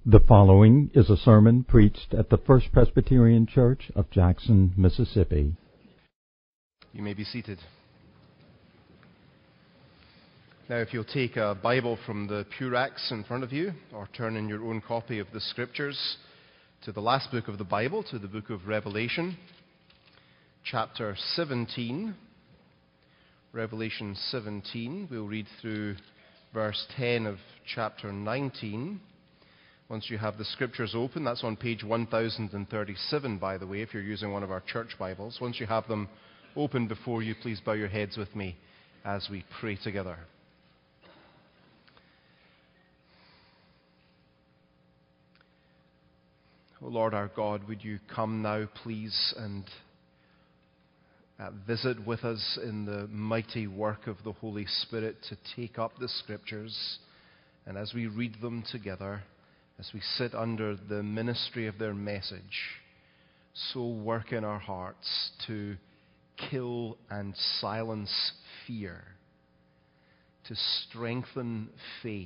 The following is a sermon preached at the First Presbyterian Church of Jackson, Mississippi. You may be seated. Now, if you'll take a Bible from the pew racks in front of you, or turn in your own copy of the Scriptures to the last book of the Bible, to the book of Revelation, chapter 17. Revelation 17, we'll read through verse 10 of chapter 19. Once you have the Scriptures open, that's on page 1037, by the way, if you're using one of our church Bibles. Once you have them open before you, please bow your heads with me as we pray together. O Lord our God, would you come now, please, and visit with us in the mighty work of the Holy Spirit to take up the Scriptures, and as we read them together, as we sit under the ministry of their message, so work in our hearts to kill and silence fear, to strengthen faith,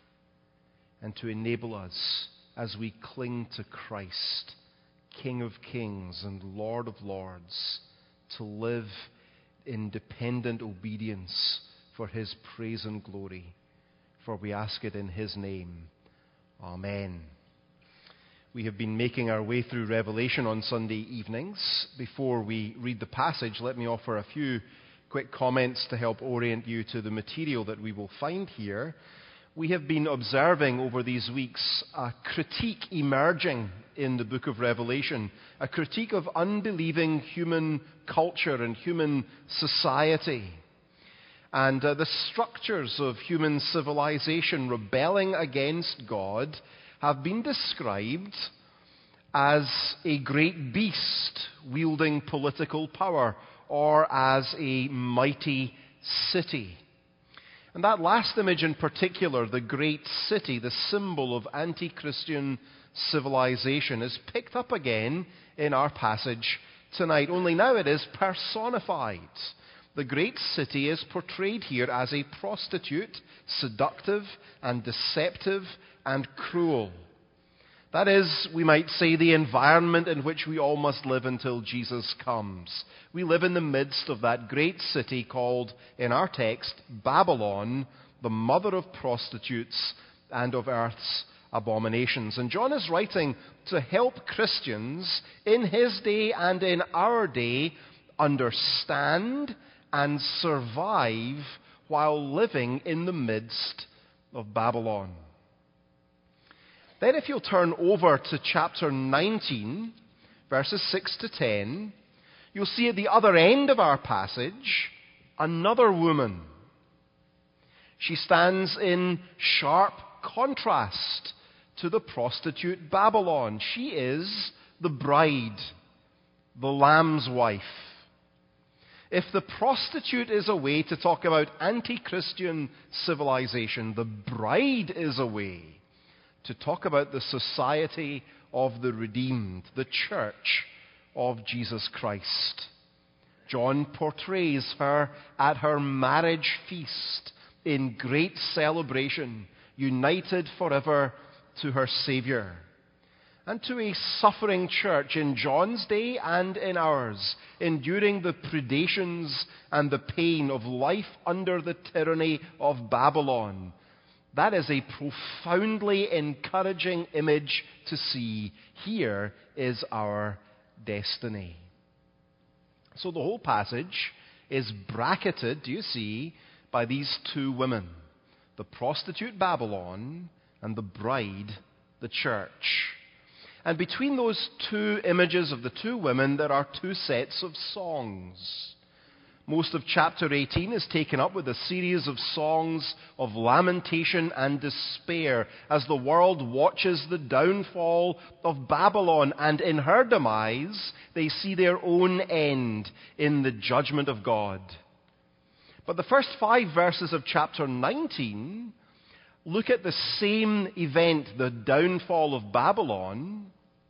and to enable us as we cling to Christ, King of Kings and Lord of Lords, to live in dependent obedience for His praise and glory. For we ask it in His name. Amen. We have been making our way through Revelation on Sunday evenings. Before we read the passage, let me offer a few quick comments to help orient you to the material that we will find here. We have been observing over these weeks a critique emerging in the book of Revelation, a critique of unbelieving human culture and human society. And the structures of human civilization rebelling against God have been described as a great beast wielding political power, or as a mighty city. And that last image in particular, the great city, the symbol of anti-Christian civilization, is picked up again in our passage tonight, only now it is personified. The great city is portrayed here as a prostitute, seductive and deceptive and cruel. That is, we might say, the environment in which we all must live until Jesus comes. We live in the midst of that great city called, in our text, Babylon, the mother of prostitutes and of earth's abominations. And John is writing to help Christians in his day and in our day understand and survive while living in the midst of Babylon. Then if you'll turn over to chapter 19, verses 6 to 10, you'll see at the other end of our passage another woman. She stands in sharp contrast to the prostitute Babylon. She is the bride, the Lamb's wife. If the prostitute is a way to talk about anti-Christian civilization, the bride is a way to talk about the society of the redeemed, the church of Jesus Christ. John portrays her at her marriage feast in great celebration, united forever to her Savior. And to a suffering church in John's day and in ours, enduring the predations and the pain of life under the tyranny of Babylon. That is a profoundly encouraging image to see. Here is our destiny. So the whole passage is bracketed, do you see, by these two women. The prostitute Babylon and the bride, the church. And between those two images of the two women, there are two sets of songs. Most of chapter 18 is taken up with a series of songs of lamentation and despair as the world watches the downfall of Babylon, and in her demise, they see their own end in the judgment of God. But the first 5 verses of chapter 19 look at the same event, the downfall of Babylon,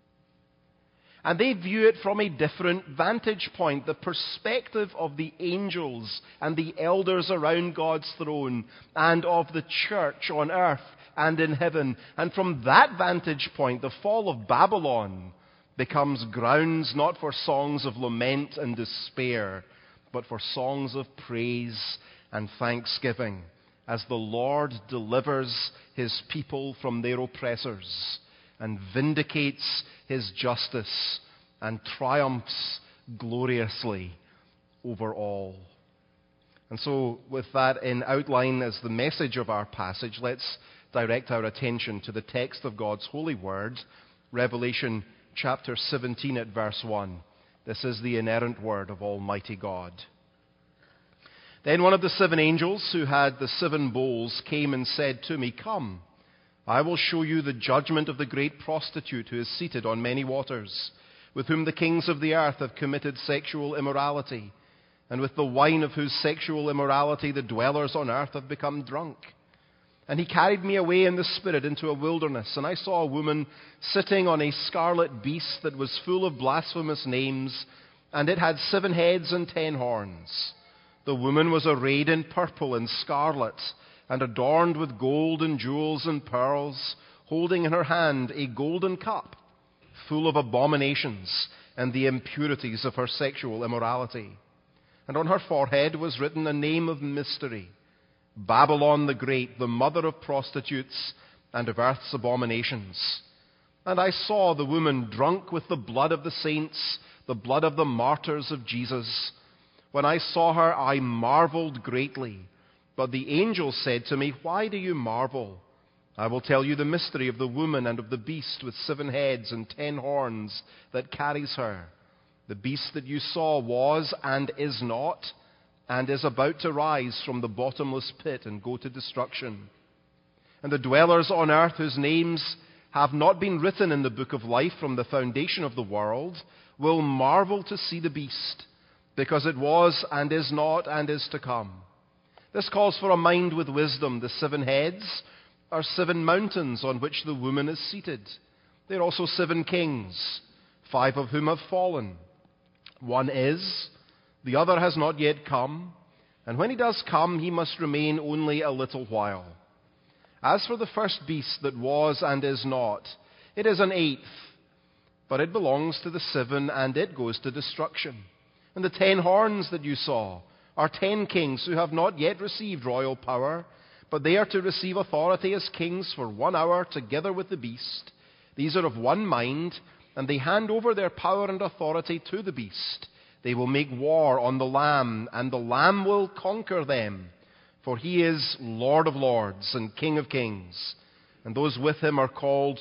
and they view it from a different vantage point, the perspective of the angels and the elders around God's throne, and of the church on earth and in heaven. And from that vantage point, the fall of Babylon becomes grounds not for songs of lament and despair, but for songs of praise and thanksgiving, as the Lord delivers his people from their oppressors and vindicates his justice and triumphs gloriously over all. And so, with that in outline as the message of our passage, let's direct our attention to the text of God's holy word, Revelation chapter 17 at verse 1. This is the inerrant word of Almighty God. Then one of the 7 angels who had the 7 bowls came and said to me, "Come, I will show you the judgment of the great prostitute who is seated on many waters, with whom the kings of the earth have committed sexual immorality, and with the wine of whose sexual immorality the dwellers on earth have become drunk." And he carried me away in the Spirit into a wilderness, and I saw a woman sitting on a scarlet beast that was full of blasphemous names, and it had 7 heads and 10 horns. The woman was arrayed in purple and scarlet, and adorned with gold and jewels and pearls, holding in her hand a golden cup full of abominations and the impurities of her sexual immorality. And on her forehead was written a name of mystery: Babylon the Great, the mother of prostitutes and of earth's abominations. And I saw the woman drunk with the blood of the saints, the blood of the martyrs of Jesus. When I saw her, I marveled greatly. But the angel said to me, "Why do you marvel? I will tell you the mystery of the woman and of the beast with 7 heads and 10 horns that carries her. The beast that you saw was and is not, and is about to rise from the bottomless pit and go to destruction. And the dwellers on earth whose names have not been written in the book of life from the foundation of the world will marvel to see the beast, because it was and is not and is to come. This calls for a mind with wisdom. The 7 heads are 7 mountains on which the woman is seated. They are also 7 kings, 5 of whom have fallen. One is, the other has not yet come, and when he does come, he must remain only a little while. As for the first beast that was and is not, it is an 8th, but it belongs to the 7, and it goes to destruction. And the 10 horns that you saw are 10 kings who have not yet received royal power, but they are to receive authority as kings for 1 hour together with the beast. These are of one mind, and they hand over their power and authority to the beast. They will make war on the Lamb, and the Lamb will conquer them, for he is Lord of lords and King of kings, and those with him are called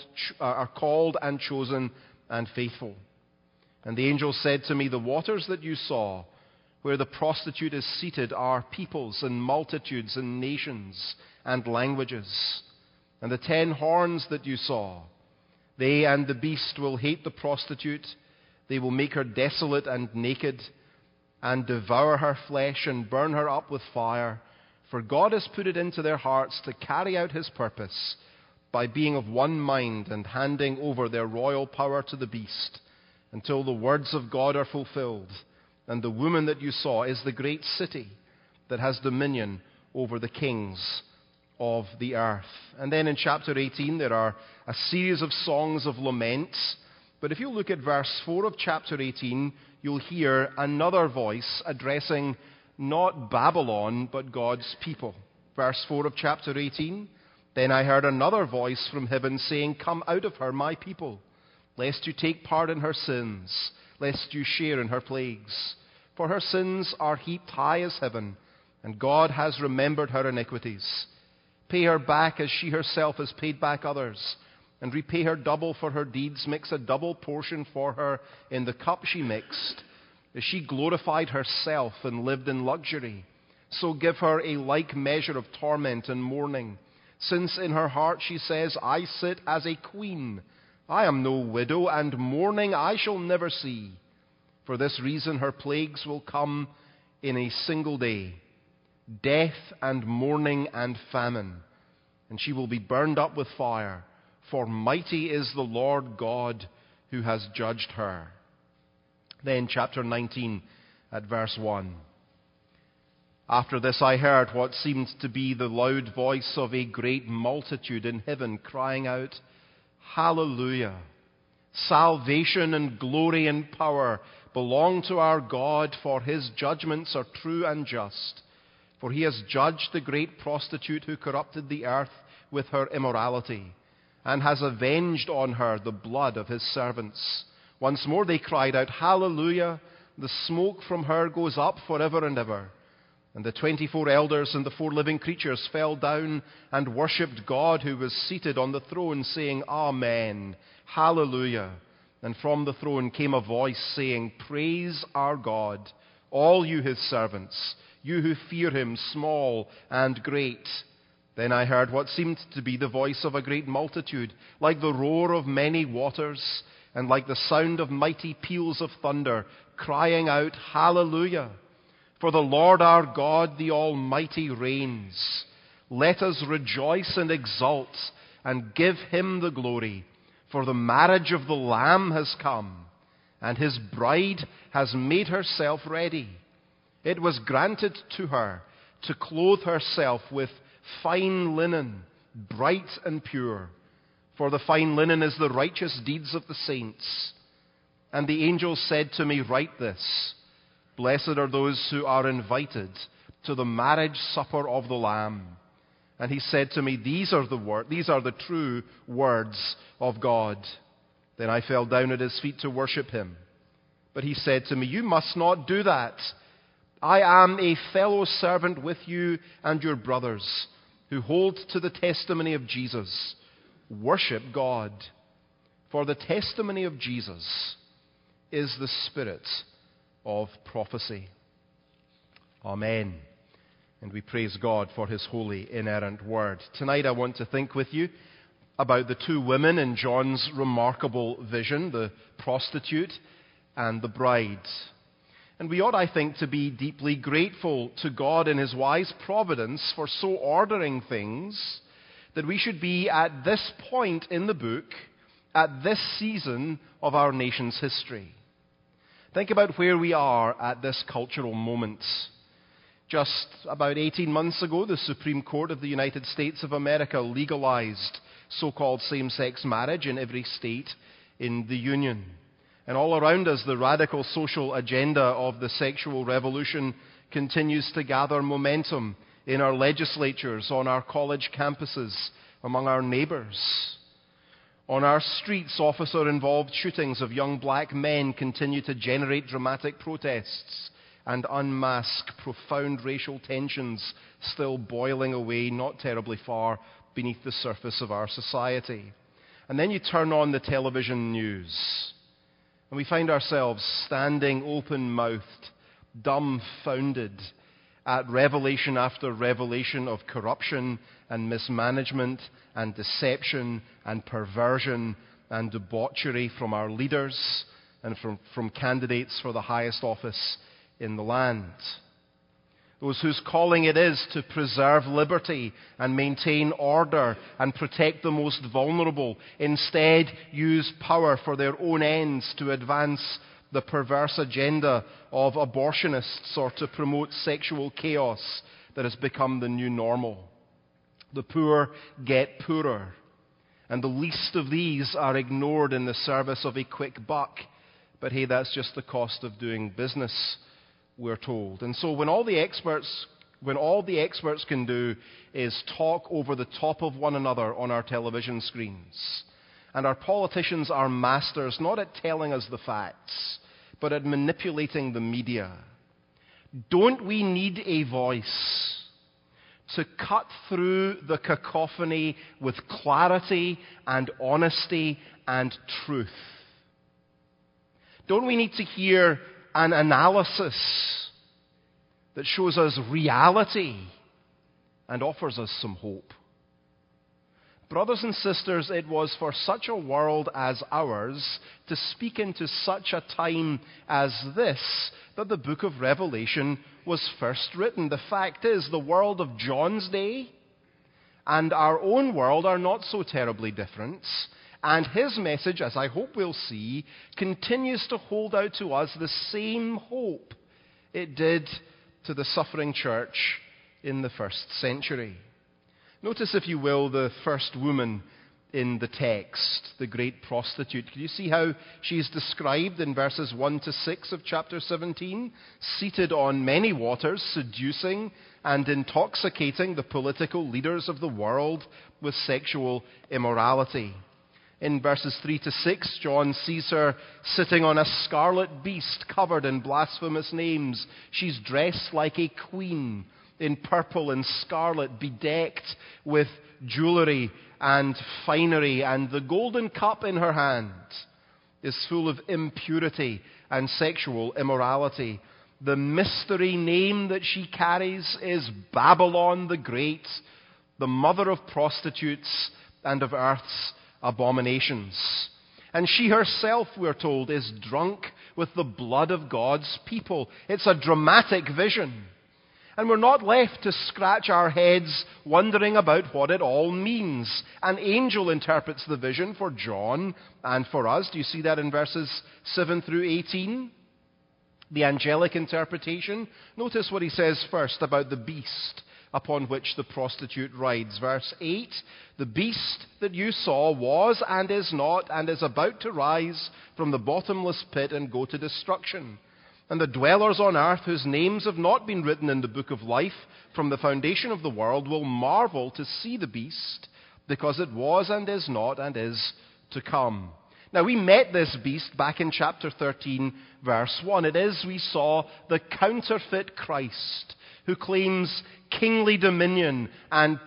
and chosen and faithful. And the angel said to me, "The waters that you saw, where the prostitute is seated, are peoples and multitudes and nations and languages. And the 10 horns that you saw, they and the beast will hate the prostitute. They will make her desolate and naked, and devour her flesh and burn her up with fire. For God has put it into their hearts to carry out his purpose by being of one mind and handing over their royal power to the beast, until the words of God are fulfilled. And the woman that you saw is the great city that has dominion over the kings of the earth." And then in chapter 18, there are a series of songs of laments. But if you look at verse 4 of chapter 18, you'll hear another voice addressing not Babylon, but God's people. Verse 4 of chapter 18, "Then I heard another voice from heaven saying, 'Come out of her, my people, lest you take part in her sins, lest you share in her plagues. For her sins are heaped high as heaven, and God has remembered her iniquities. Pay her back as she herself has paid back others, and repay her double for her deeds. Mix a double portion for her in the cup she mixed. As she glorified herself and lived in luxury, so give her a like measure of torment and mourning. Since in her heart she says, I sit as a queen. I am no widow, and mourning I shall never see. For this reason her plagues will come in a single day, death and mourning and famine, and she will be burned up with fire. For mighty is the Lord God who has judged her.'" Then chapter 19 at verse 1. After this I heard what seemed to be the loud voice of a great multitude in heaven crying out, Hallelujah! Salvation and glory and power belong to our God, for his judgments are true and just. For he has judged the great prostitute who corrupted the earth with her immorality, and has avenged on her the blood of his servants. Once more they cried out, Hallelujah! The smoke from her goes up forever and ever. And the 24 elders and the 4 living creatures fell down and worshipped God who was seated on the throne, saying, Amen, Hallelujah. And from the throne came a voice saying, Praise our God, all you his servants, you who fear him, small and great. Then I heard what seemed to be the voice of a great multitude, like the roar of many waters, and like the sound of mighty peals of thunder, crying out, Hallelujah! For the Lord our God, the Almighty, reigns. Let us rejoice and exult and give him the glory. For the marriage of the Lamb has come, and his bride has made herself ready. It was granted to her to clothe herself with fine linen, bright and pure. For the fine linen is the righteous deeds of the saints. And the angel said to me, Write this. Blessed are those who are invited to the marriage supper of the Lamb. And he said to me, These are the true words of God. Then I fell down at his feet to worship him. But he said to me, You must not do that. I am a fellow servant with you and your brothers who hold to the testimony of Jesus. Worship God. For the testimony of Jesus is the spirit of prophecy. Amen. And we praise God for his holy, inerrant word. Tonight I want to think with you about the 2 women in John's remarkable vision, the prostitute and the bride. And we ought, I think, to be deeply grateful to God in his wise providence for so ordering things that we should be at this point in the book, at this season of our nation's history. Think about where we are at this cultural moment. Just about 18 months ago, the Supreme Court of the United States of America legalized so-called same-sex marriage in every state in the Union. And all around us, the radical social agenda of the sexual revolution continues to gather momentum in our legislatures, on our college campuses, among our neighbors. On our streets, officer-involved shootings of young black men continue to generate dramatic protests and unmask profound racial tensions still boiling away not terribly far beneath the surface of our society. And then you turn on the television news, and we find ourselves standing open-mouthed, dumbfounded at revelation after revelation of corruption and mismanagement and deception and perversion and debauchery from our leaders and from candidates for the highest office in the land. Those whose calling it is to preserve liberty and maintain order and protect the most vulnerable instead use power for their own ends to advance the perverse agenda of abortionists or to promote sexual chaos that has become the new normal. The poor get poorer, and the least of these are ignored in the service of a quick buck. But hey, that's just the cost of doing business, we're told. And so when all the experts can do is talk over the top of one another on our television screens, and our politicians are masters not at telling us the facts, but at manipulating the media, don't we need a voice to cut through the cacophony with clarity and honesty and truth? Don't we need to hear an analysis that shows us reality and offers us some hope? Brothers and sisters, it was for such a world as ours to speak into such a time as this that the book of Revelation was first written. The fact is, the world of John's day and our own world are not so terribly different. And his message, as I hope we'll see, continues to hold out to us the same hope it did to the suffering church in the first century. Notice, if you will, the first woman in the text, the great prostitute. Can you see how she's described in verses 1 to 6 of chapter 17? Seated on many waters, seducing and intoxicating the political leaders of the world with sexual immorality. In verses 3 to 6, John sees her sitting on a scarlet beast covered in blasphemous names. She's dressed like a queen in purple and scarlet, bedecked with jewelry and finery, and the golden cup in her hand is full of impurity and sexual immorality. The mystery name that she carries is Babylon the Great, the mother of prostitutes and of earth's abominations. And she herself, we're told, is drunk with the blood of God's people. It's a dramatic vision. And we're not left to scratch our heads wondering about what it all means. An angel interprets the vision for John and for us. Do you see that in verses 7 through 18? The angelic interpretation. Notice what he says first about the beast upon which the prostitute rides. Verse 8, the beast that you saw was and is not and is about to rise from the bottomless pit and go to destruction. And the dwellers on earth whose names have not been written in the book of life from the foundation of the world will marvel to see the beast, because it was and is not and is to come. Now, we met this beast back in chapter 13, verse 1. It is, we saw, the counterfeit Christ who claims kingly dominion and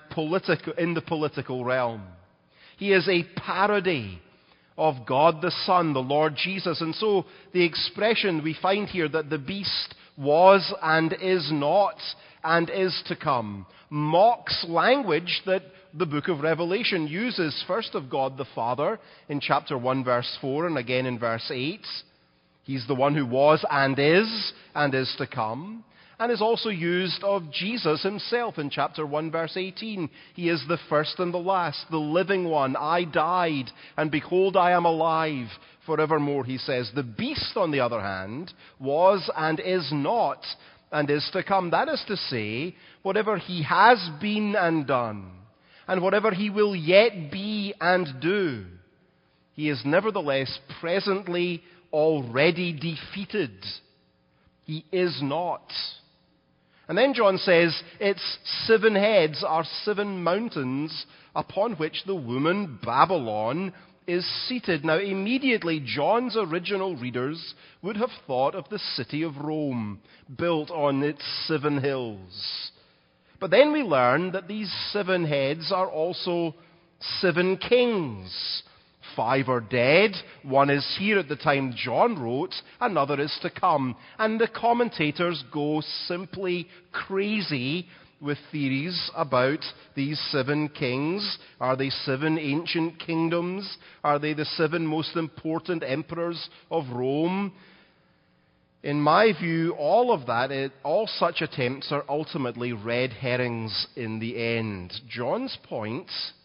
in the political realm. He is a parody of God the Son, the Lord Jesus. And so the expression we find here that the beast was and is not and is to come mocks language that the book of Revelation uses, first of God the Father in chapter 1 verse 4 and again in verse 8. He's the one who was and is to come. And is also used of Jesus himself in chapter 1 verse 18. He is the first and the last, the living one. I died, and behold, I am alive forevermore, he says. The beast, on the other hand, was and is not and is to come. That is to say, whatever he has been and done, and whatever he will yet be and do, he is nevertheless presently already defeated. He is not. And then John says its 7 heads are 7 mountains upon which the woman Babylon is seated. Now, immediately, John's original readers would have thought of the city of Rome, built on its 7 hills. But then we learn that these 7 heads are also 7 kings. 5 are dead, 1 is here at the time John wrote, another is to come. And the commentators go simply crazy with theories about these 7 kings. Are they 7 ancient kingdoms? Are they the 7 most important emperors of Rome? In my view, all such attempts are ultimately red herrings in the end. John's point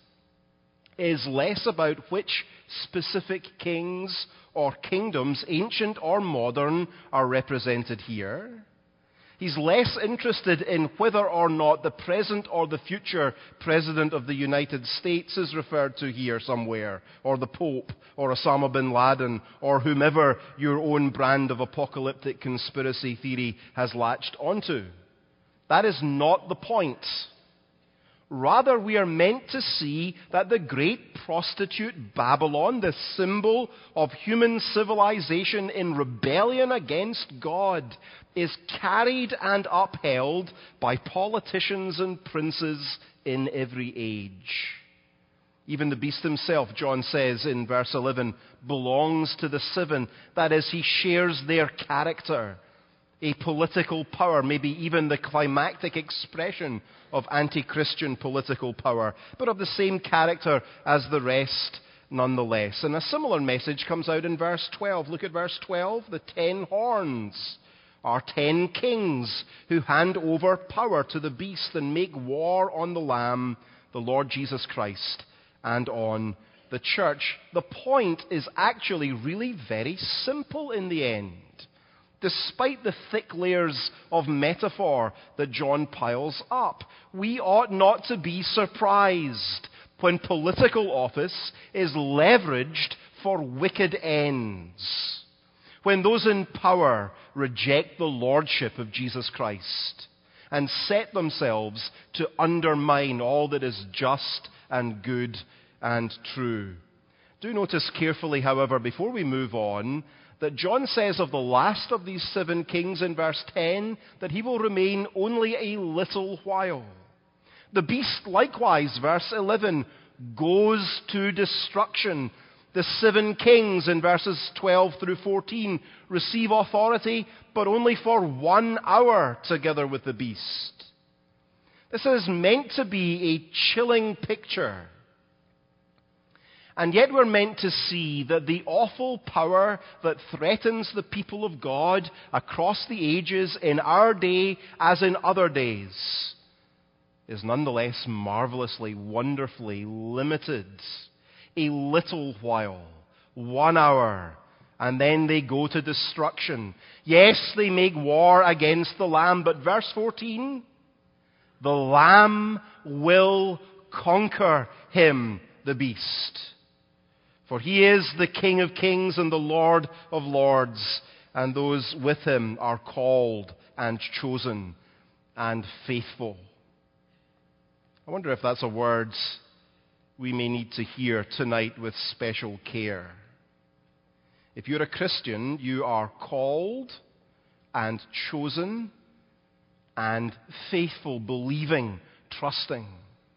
is less about which specific kings or kingdoms, ancient or modern, are represented here. He's less interested in whether or not the present or the future President of the United States is referred to here somewhere, or the Pope, or Osama bin Laden, or whomever your own brand of apocalyptic conspiracy theory has latched onto. That is not the point. Rather, we are meant to see that the great prostitute Babylon, the symbol of human civilization in rebellion against God, is carried and upheld by politicians and princes in every age. Even the beast himself, John says in verse 11, belongs to the 7. That is, he shares their character. A political power, maybe even the climactic expression of anti-Christian political power, but of the same character as the rest nonetheless. And a similar message comes out in verse 12. Look at verse 12. The 10 horns are 10 kings who hand over power to the beast and make war on the Lamb, the Lord Jesus Christ, and on the church. The point is actually really very simple in the end. Despite the thick layers of metaphor that John piles up, we ought not to be surprised when political office is leveraged for wicked ends, when those in power reject the lordship of Jesus Christ and set themselves to undermine all that is just and good and true. Do notice carefully, however, before we move on, that John says of the last of these 7 kings in verse 10 that he will remain only a little while. The beast likewise, verse 11, goes to destruction. The 7 kings in verses 12 through 14 receive authority, but only for 1 hour together with the beast. This is meant to be a chilling picture. And yet we're meant to see that the awful power that threatens the people of God across the ages in our day as in other days is nonetheless marvelously, wonderfully limited. A little while, 1 hour, and then they go to destruction. Yes, they make war against the Lamb, but verse 14, the Lamb will conquer him, the beast. For he is the King of kings and the Lord of lords, and those with him are called and chosen and faithful. I wonder if that's a word we may need to hear tonight with special care. If you're a Christian, you are called and chosen and faithful, believing, trusting.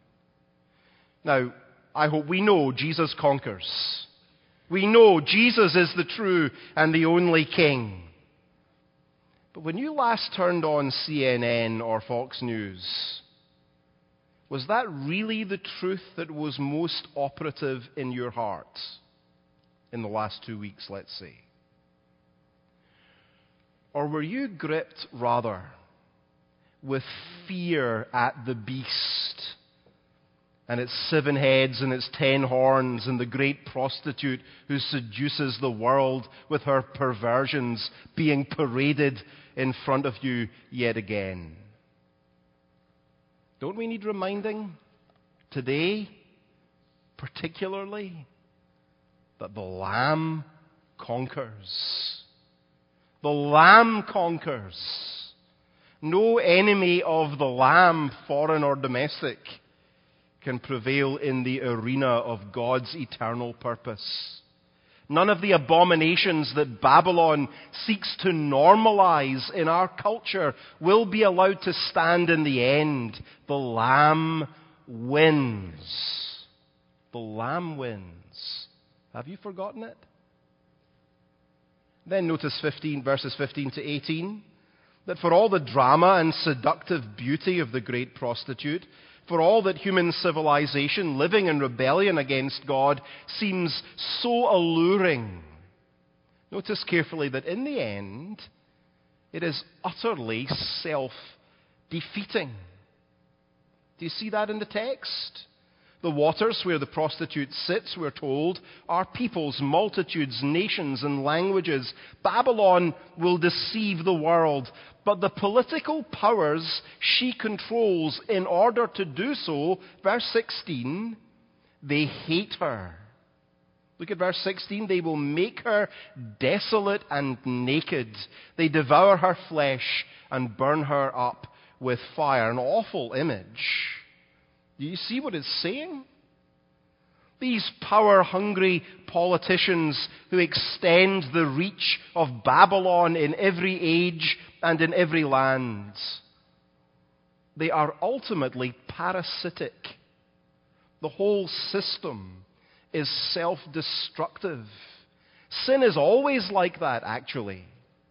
Now, I hope we know Jesus conquers. We know Jesus is the true and the only King. But when you last turned on CNN or Fox News, was that really the truth that was most operative in your heart in the last 2 weeks, let's say? Or were you gripped, rather, with fear at the beast and its 7 heads and its 10 horns and the great prostitute who seduces the world with her perversions being paraded in front of you yet again? Don't we need reminding today, particularly, that the Lamb conquers? The Lamb conquers. No enemy of the Lamb, foreign or domestic, can prevail in the arena of God's eternal purpose. None of the abominations that Babylon seeks to normalize in our culture will be allowed to stand in the end. The Lamb wins. The Lamb wins. Have you forgotten it? Then notice verses 15 to 18, that for all the drama and seductive beauty of the great prostitute, for all that human civilization living in rebellion against God seems so alluring, notice carefully that in the end, it is utterly self-defeating. Do you see that in the text? The waters where the prostitute sits, we're told, are peoples, multitudes, nations, and languages. Babylon will deceive the world, but the political powers she controls, in order to do so, verse 16, they hate her. Look at verse 16. They will make her desolate and naked. They devour her flesh and burn her up with fire. An awful image. Do you see what it's saying? These power-hungry politicians who extend the reach of Babylon in every age and in every land, they are ultimately parasitic. The whole system is self-destructive. Sin is always like that, actually.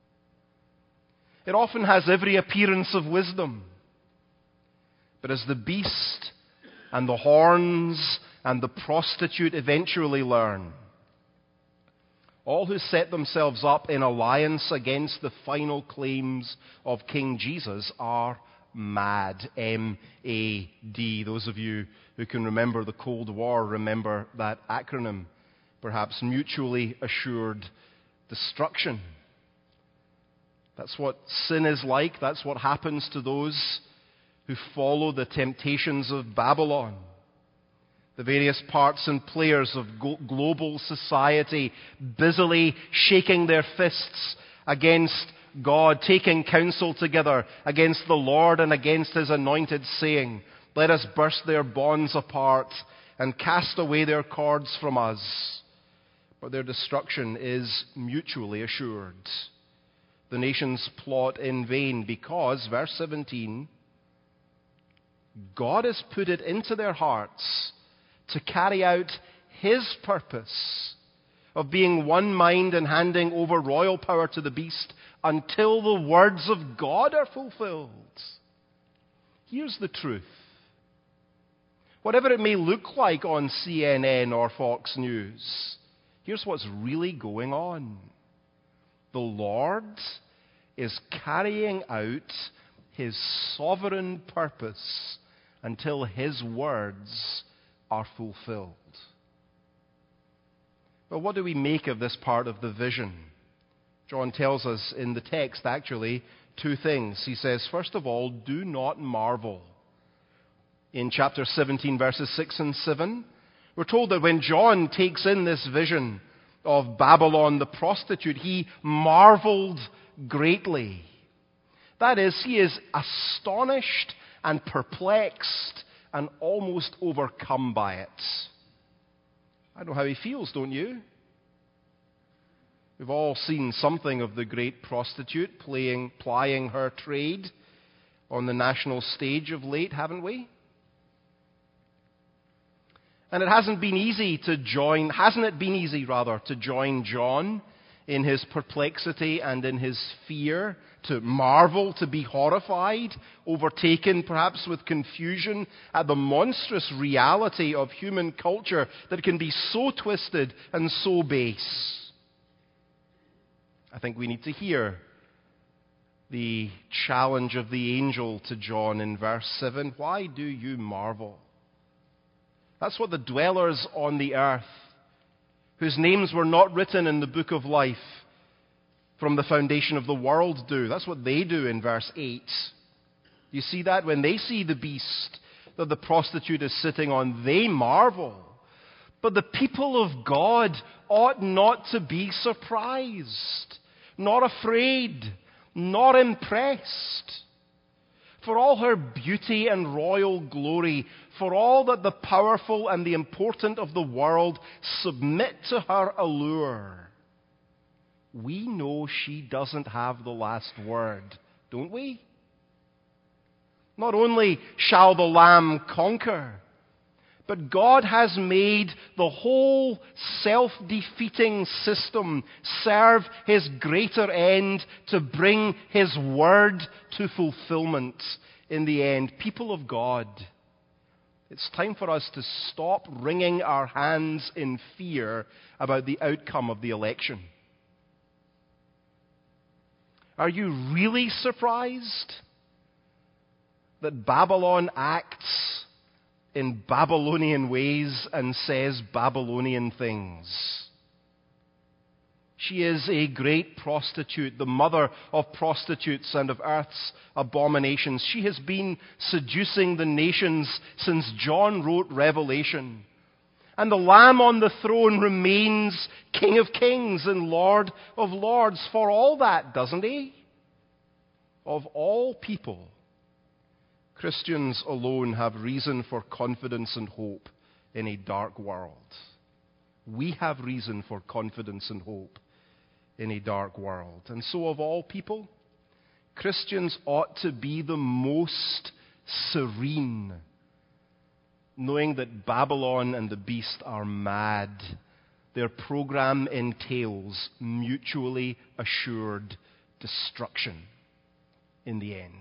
It often has every appearance of wisdom. But as the beast and the horns and the prostitute eventually learn, all who set themselves up in alliance against the final claims of King Jesus are mad. M-A-D. Those of you who can remember the Cold War remember that acronym. Perhaps mutually assured destruction. That's what sin is like. That's what happens to those who follow the temptations of Babylon. The various parts and players of global society busily shaking their fists against God, taking counsel together against the Lord and against His anointed, saying, "Let us burst their bonds apart and cast away their cords from us." But their destruction is mutually assured. The nations plot in vain because, verse 17, God has put it into their hearts to carry out His purpose of being one mind and handing over royal power to the beast until the words of God are fulfilled. Here's the truth. Whatever it may look like on CNN or Fox News, here's what's really going on. The Lord is carrying out His sovereign purpose until His words are fulfilled. Well, what do we make of this part of the vision? John tells us in the text, actually, two things. He says, first of all, do not marvel. In chapter 17, verses 6 and 7, we're told that when John takes in this vision of Babylon the prostitute, he marveled greatly. That is, he is astonished and perplexed and almost overcome by it. I know how he feels, don't you? We've all seen something of the great prostitute plying her trade on the national stage of late, haven't we? And it hasn't been easy to join John in his perplexity and in his fear, to marvel, to be horrified, overtaken perhaps with confusion at the monstrous reality of human culture that can be so twisted and so base. I think we need to hear the challenge of the angel to John in verse 7. Why do you marvel? That's what the dwellers on the earth, whose names were not written in the book of life from the foundation of the world, do. That's what they do in verse 8. You see that? When they see the beast that the prostitute is sitting on, they marvel. But the people of God ought not to be surprised, not afraid, not impressed. For all her beauty and royal glory, for all that the powerful and the important of the world submit to her allure, we know she doesn't have the last word, don't we? Not only shall the Lamb conquer, but God has made the whole self-defeating system serve His greater end to bring His word to fulfillment in the end. People of God, it's time for us to stop wringing our hands in fear about the outcome of the election. Are you really surprised that Babylon acts in Babylonian ways and says Babylonian things? She is a great prostitute, the mother of prostitutes and of earth's abominations. She has been seducing the nations since John wrote Revelation. And the Lamb on the throne remains King of kings and Lord of lords for all that, doesn't he? Of all people, Christians alone have reason for confidence and hope in a dark world. We have reason for confidence and hope in a dark world. And so of all people, Christians ought to be the most serene, knowing that Babylon and the beast are mad. Their program entails mutually assured destruction in the end.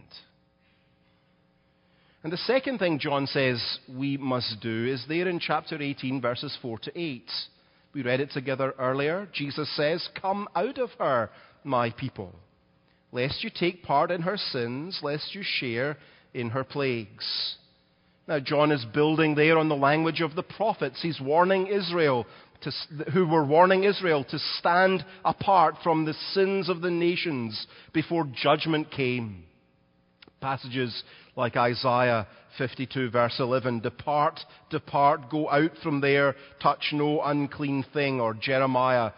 And the second thing John says we must do is there in chapter 18, verses 4 to 8. We read it together earlier. Jesus says, "Come out of her, my people, lest you take part in her sins, lest you share in her plagues." Now, John is building there on the language of the prophets. He's warning Israel who were warning Israel to stand apart from the sins of the nations before judgment came. Passages like Isaiah 52 verse 11, "Depart, depart, go out from there, touch no unclean thing," or Jeremiah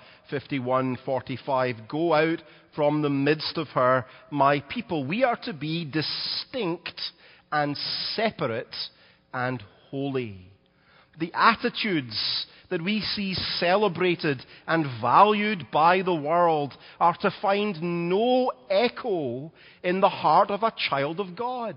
51:45, "Go out from the midst of her, my people." We are to be distinct and separate and holy. The attitudes that we see celebrated and valued by the world are to find no echo in the heart of a child of God.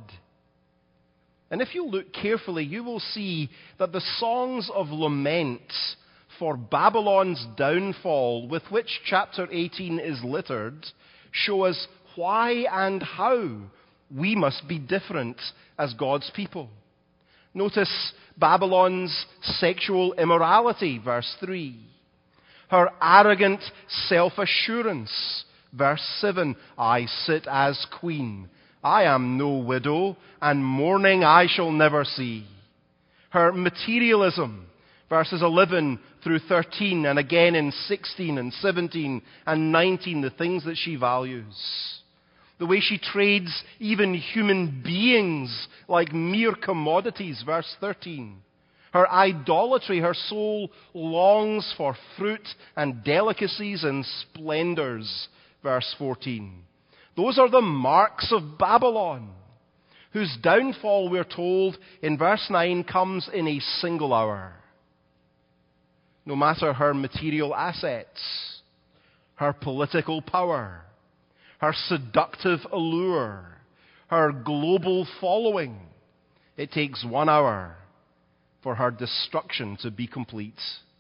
And if you look carefully, you will see that the songs of lament for Babylon's downfall, with which chapter 18 is littered, show us why and how we must be different as God's people. Notice Babylon's sexual immorality, verse 3. Her arrogant self-assurance, verse 7. "I sit as queen. I am no widow, and mourning I shall never see." Her materialism, verses 11 through 13, and again in 16 and 17 and 19, the things that she values. The way she trades even human beings like mere commodities, verse 13. Her idolatry, her soul longs for fruit and delicacies and splendors, verse 14. Those are the marks of Babylon, whose downfall, we're told in verse 9, comes in a single hour. No matter her material assets, her political power, her seductive allure, her global following, it takes 1 hour for her destruction to be complete.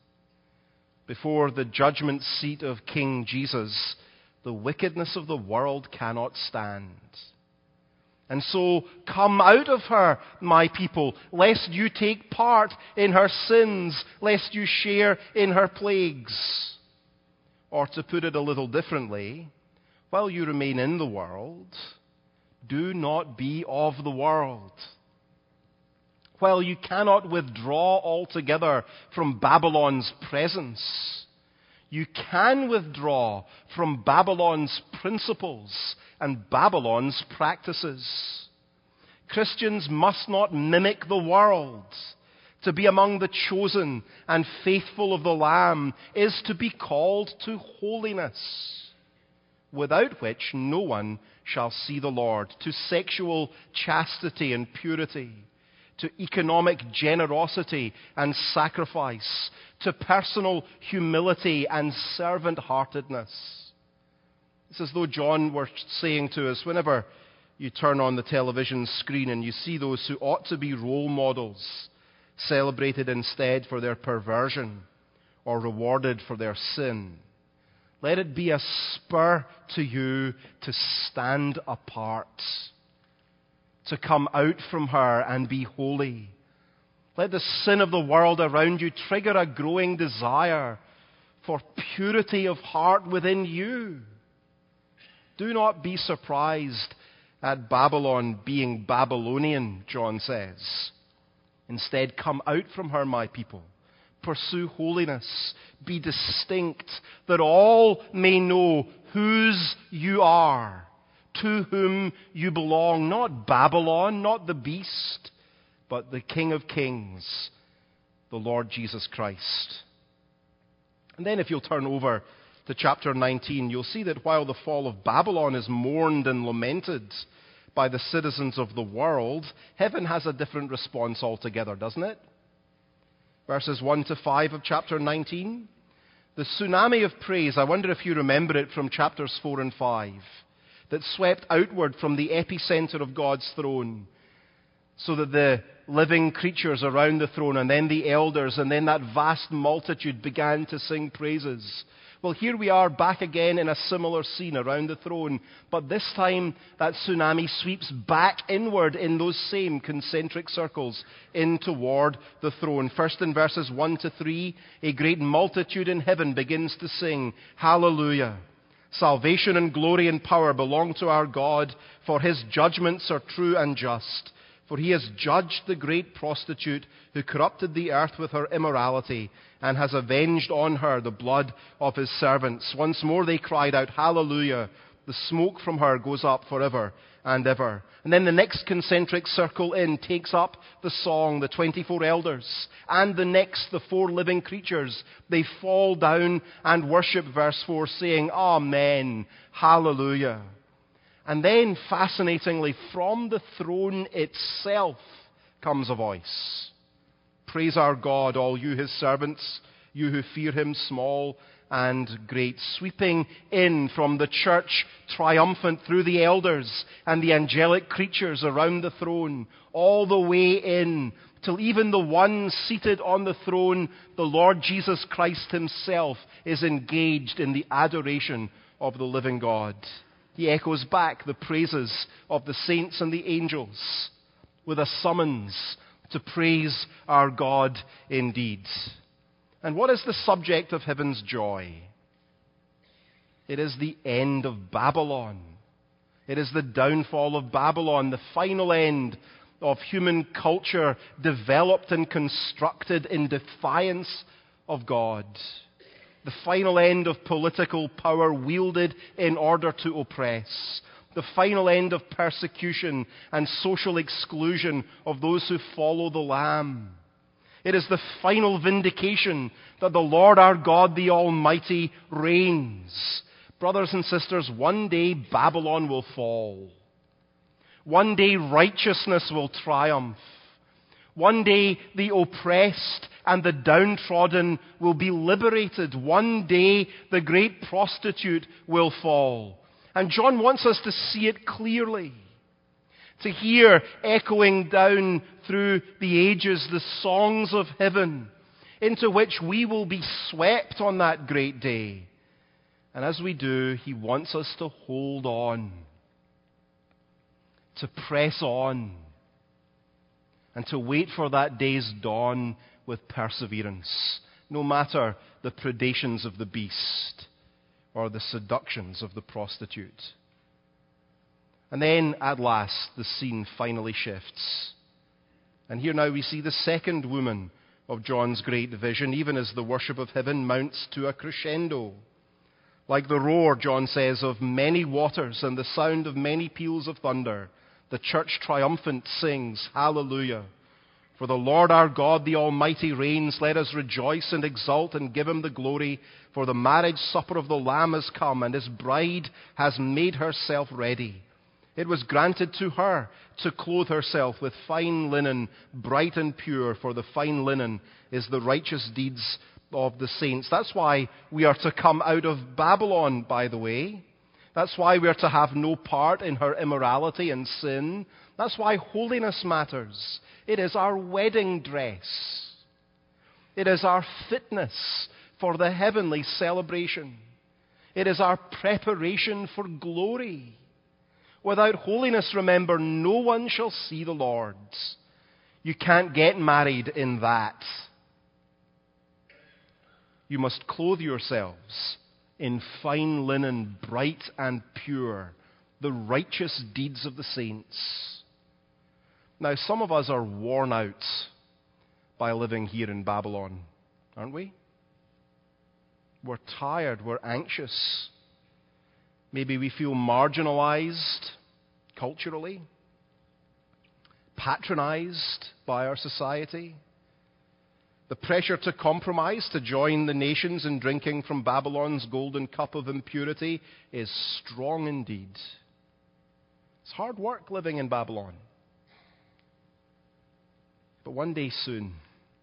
Before the judgment seat of King Jesus, the wickedness of the world cannot stand. And so, come out of her, my people, lest you take part in her sins, lest you share in her plagues. Or to put it a little differently, while you remain in the world, do not be of the world. While you cannot withdraw altogether from Babylon's presence, you can withdraw from Babylon's principles and Babylon's practices. Christians must not mimic the world. To be among the chosen and faithful of the Lamb is to be called to holiness, without which no one shall see the Lord, to sexual chastity and purity, to economic generosity and sacrifice, to personal humility and servant-heartedness. It's as though John were saying to us, whenever you turn on the television screen and you see those who ought to be role models celebrated instead for their perversion or rewarded for their sin, let it be a spur to you to stand apart, to come out from her and be holy. Let the sin of the world around you trigger a growing desire for purity of heart within you. Do not be surprised at Babylon being Babylonian, John says. Instead, come out from her, my people. Pursue holiness. Be distinct, that all may know whose you are, to whom you belong. Not Babylon, not the beast, but the King of Kings, the Lord Jesus Christ. And then if you'll turn over to chapter 19, you'll see that while the fall of Babylon is mourned and lamented by the citizens of the world, heaven has a different response altogether, doesn't it? Verses 1 to 5 of chapter 19. The tsunami of praise, I wonder if you remember it from chapters 4 and 5, that swept outward from the epicenter of God's throne, so that the living creatures around the throne and then the elders and then that vast multitude began to sing praises. Well, here we are back again in a similar scene around the throne, but this time that tsunami sweeps back inward in those same concentric circles in toward the throne. First in verses 1 to 3, a great multitude in heaven begins to sing, "Hallelujah! Salvation and glory and power belong to our God, for his judgments are true and just. For he has judged the great prostitute who corrupted the earth with her immorality, and has avenged on her the blood of his servants. Once more they cried out, Hallelujah! The smoke from her goes up forever and ever. And then the next concentric circle in takes up the song, the 24 elders, and the next, the 4 living creatures. They fall down and worship, verse 4, saying, Amen, Hallelujah. And then, fascinatingly, from the throne itself comes a voice. Praise our God, all you his servants, you who fear him, small and great. Sweeping in from the church, triumphant through the elders and the angelic creatures around the throne, all the way in, till even the one seated on the throne, the Lord Jesus Christ himself, is engaged in the adoration of the living God. He echoes back the praises of the saints and the angels with a summons to praise our God indeed. And what is the subject of heaven's joy? It is the end of Babylon. It is the downfall of Babylon, the final end of human culture developed and constructed in defiance of God. The final end of political power wielded in order to oppress. The final end of persecution and social exclusion of those who follow the Lamb. It is the final vindication that the Lord our God, the Almighty, reigns. Brothers and sisters, one day Babylon will fall. One day righteousness will triumph. One day the oppressed and the downtrodden will be liberated. One day the great prostitute will fall. And John wants us to see it clearly. To hear echoing down through the ages the songs of heaven, into which we will be swept on that great day. And as we do, he wants us to hold on, to press on, and to wait for that day's dawn with perseverance, no matter the predations of the beast or the seductions of the prostitute. And then, at last, the scene finally shifts. And here now we see the second woman of John's great vision, even as the worship of heaven mounts to a crescendo. Like the roar, John says, of many waters and the sound of many peals of thunder, the church triumphant sings, Hallelujah. For the Lord our God, the Almighty, reigns. Let us rejoice and exult and give him the glory. For the marriage supper of the Lamb has come, and his bride has made herself ready. It was granted to her to clothe herself with fine linen, bright and pure, for the fine linen is the righteous deeds of the saints. That's why we are to come out of Babylon, by the way. That's why we are to have no part in her immorality and sin. That's why holiness matters. It is our wedding dress. It is our fitness for the heavenly celebration. It is our preparation for glory. Without holiness, remember, no one shall see the Lord. You can't get married in that. You must clothe yourselves in fine linen, bright and pure, the righteous deeds of the saints. Now, some of us are worn out by living here in Babylon, aren't we? We're tired, we're anxious. Maybe we feel marginalized culturally, patronized by our society. The pressure to compromise, to join the nations in drinking from Babylon's golden cup of impurity is strong indeed. It's hard work living in Babylon. But one day soon,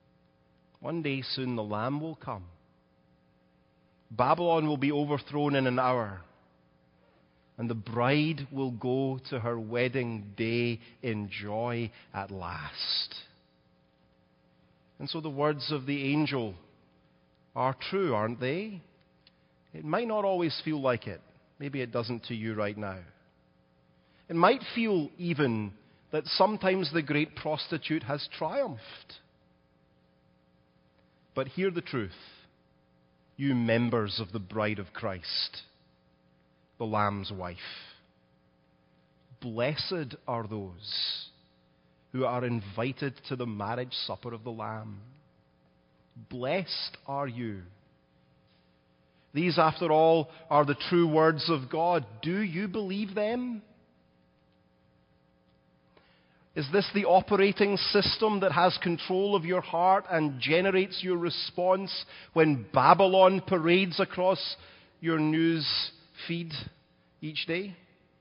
the Lamb will come. Babylon will be overthrown in an hour, and the bride will go to her wedding day in joy at last. And so the words of the angel are true, aren't they? It might not always feel like it. Maybe it doesn't to you right now. It might feel even that sometimes the great prostitute has triumphed. But hear the truth, you members of the bride of Christ, the Lamb's wife. Blessed are those who are invited to the marriage supper of the Lamb. Blessed are you. These, after all, are the true words of God. Do you believe them? Is this the operating system that has control of your heart and generates your response when Babylon parades across your news feed each day?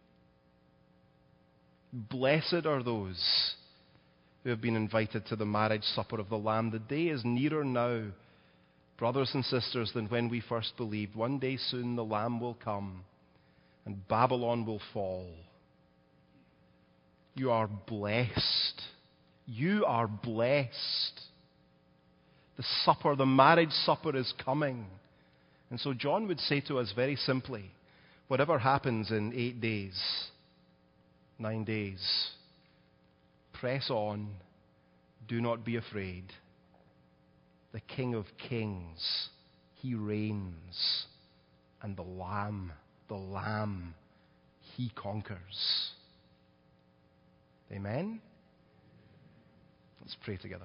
Blessed are those who have been invited to the marriage supper of the Lamb. The day is nearer now, brothers and sisters, than when we first believed. One day soon the Lamb will come and Babylon will fall. You are blessed. You are blessed. The supper, the marriage supper is coming. And so John would say to us very simply, whatever happens in 8 days, 9 days, press on. Do not be afraid. The King of Kings, He reigns. And the Lamb, He conquers. Amen? Let's pray together.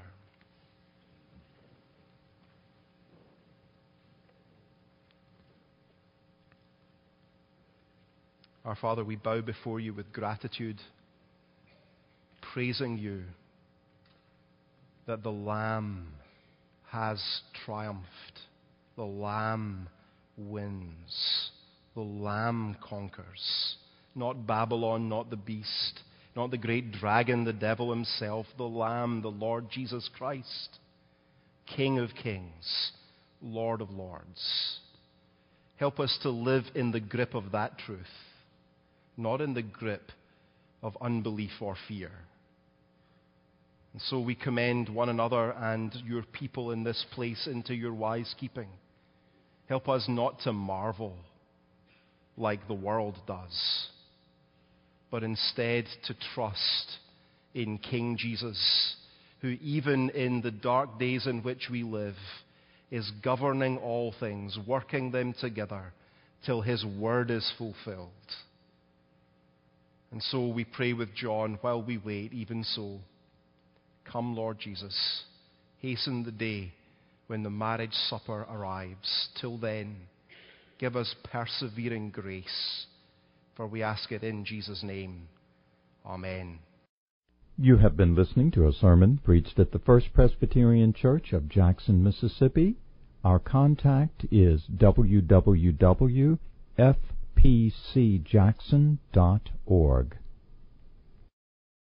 Our Father, we bow before you with gratitude, praising you that the Lamb has triumphed. The Lamb wins. The Lamb conquers. Not Babylon, not the beast, not the great dragon, the devil himself. The Lamb, the Lord Jesus Christ, King of kings, Lord of lords. Help us to live in the grip of that truth, not in the grip of unbelief or fear. And so we commend one another and your people in this place into your wise keeping. Help us not to marvel like the world does, but instead to trust in King Jesus, who even in the dark days in which we live is governing all things, working them together till his word is fulfilled. And so we pray with John while we wait, even so. Come, Lord Jesus, hasten the day when the marriage supper arrives. Till then, give us persevering grace, for we ask it in Jesus' name. Amen. You have been listening to a sermon preached at the First Presbyterian Church of Jackson, Mississippi. Our contact is www.fpcjackson.org.